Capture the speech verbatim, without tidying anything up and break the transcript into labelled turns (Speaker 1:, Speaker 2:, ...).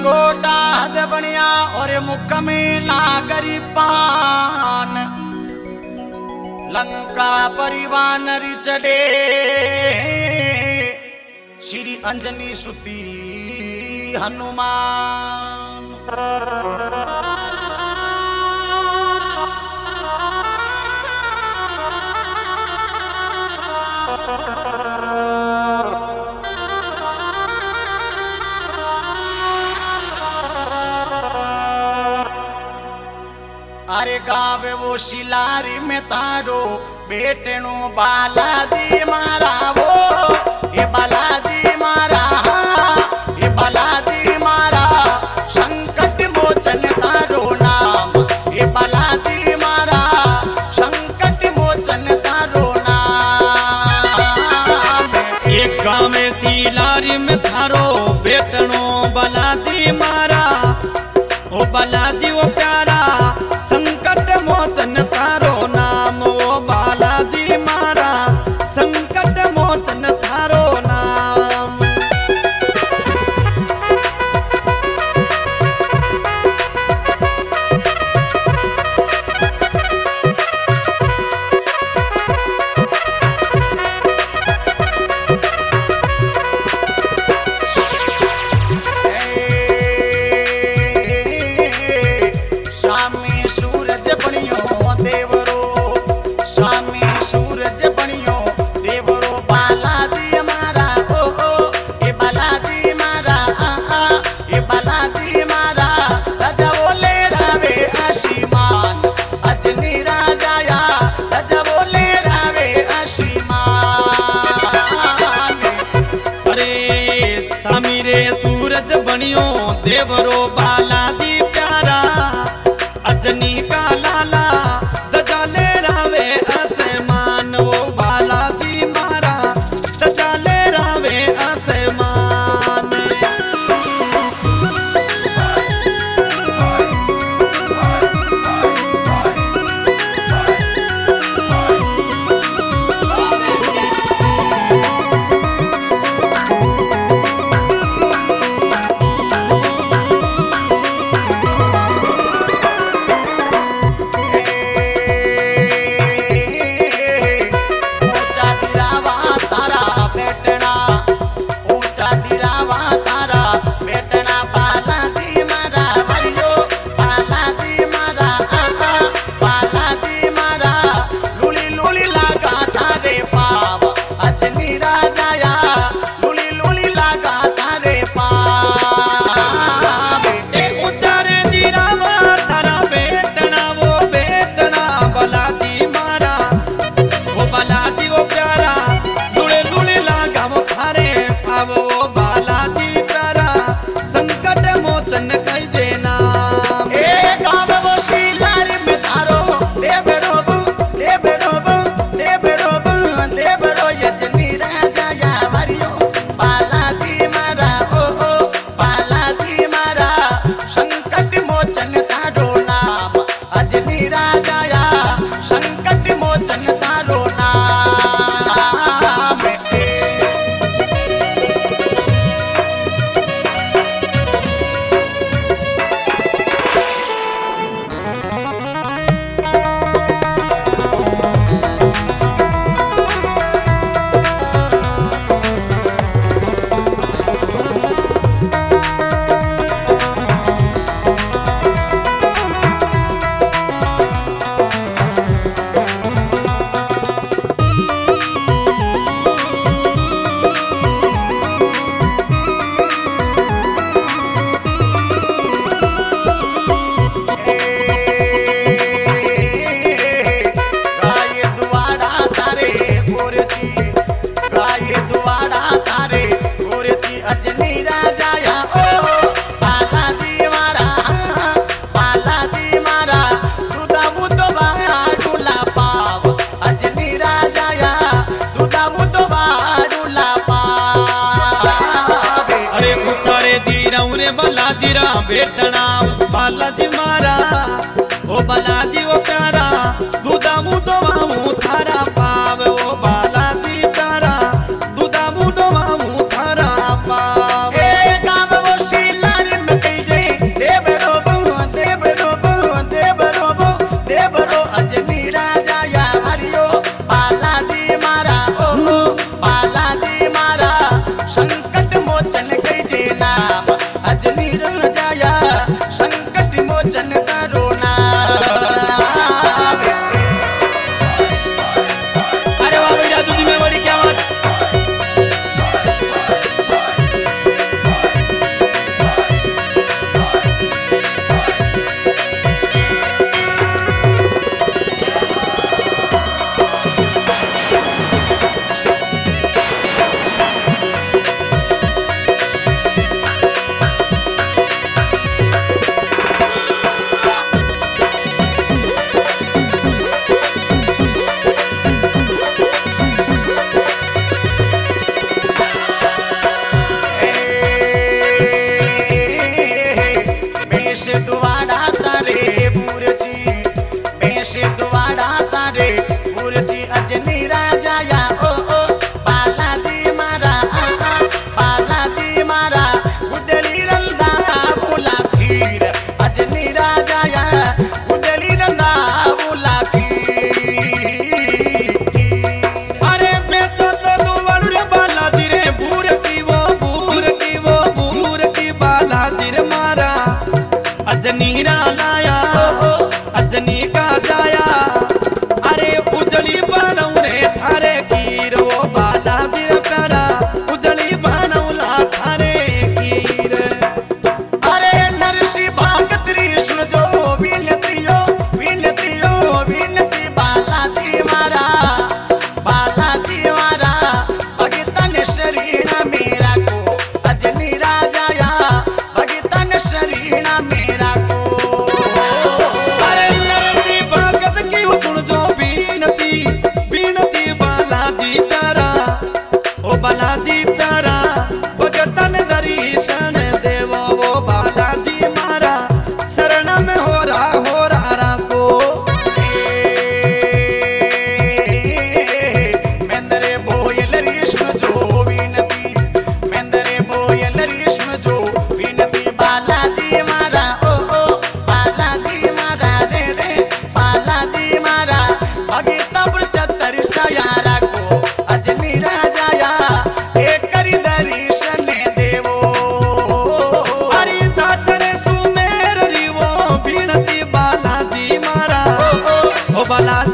Speaker 1: लंगोटा हद बनिया और मुख में लागरी पान लंका परिवान रिचड़े श्री अंजनी सुती हनुमान। अरे गावे वो शिलारी में तारो बेटनो बालाजी मारा वो ये बालाजी मारा ये बालाजी मारा संकट मोचन तारो नाम ये बालाजी मारा संकट मोचन तारो नाम।
Speaker 2: एक गाँव शिलारी में थारो बेटनो बालाजी मारा ओ बालाजी वो प्यारा संकट मोचन थारो नाम ओ बालाजी मारा संकट मोचन थारो नाम। सूरज बनियो देवरो बालाजी प्यारा अजनी का लाला दजाले रावे आसमान वो बालाजी मारा दजाले रावे आसमान। बालाजी रा बेटना बालाजी मारा ओ बालाजी वो प्यारा दूधा मुदो मामू थारा पाव ओ बालाजी प्यारा दूधा मुदो मामू थारा पाव।
Speaker 1: ए गाव वो शिलारी में बेश दुआड़ा तारे पूरची बेश दुआड़ा तारे पूरची अजनी राजाया ओ ओ बालाजी मारा आ आ बालाजी मारा उदली रंदा बोला खीर अजनी राजाया उदली रंदा बोला खीर
Speaker 2: अरे बेसत दुआड़ रे बालाजी रे भूर की वो भूर की वो भूर की बालाजी रे मारा अजनी लाया अजनी का जाया अरे उजली बनऊ रे थारे कीर वो बालाजी रे प्यारा उजली बनौला थारे कीर
Speaker 1: अरे नरसी भागत्री सुन जो विनतियो विनतियो विनती बालाजी मारा बालाजी मारा भगतन शरीर मेरा को अजनी राजाया भगतन शरीर मेरा को
Speaker 2: अरे नरसी भगत की वो सुन जो बीनती बीनती बालाजी प्यारा ओ बालाजी प्यारा भगतन दर्शन देवो वो बालाजी मारा शरण में हो रहा हो रहा राको
Speaker 1: मेंदरे बोयल रेशम जो विनती मेंदरे बोयल रेशम जो विनती बालाजी मारा ओ ओ बालाजी मारा रे रे बालाजी मारा भगत ब्रचतर यारा को अजनी राजाया एक करी दर्शन देवो
Speaker 2: अरे दासरे सुमेर रिवो बीनती बालाजी मारा ओ बालाजी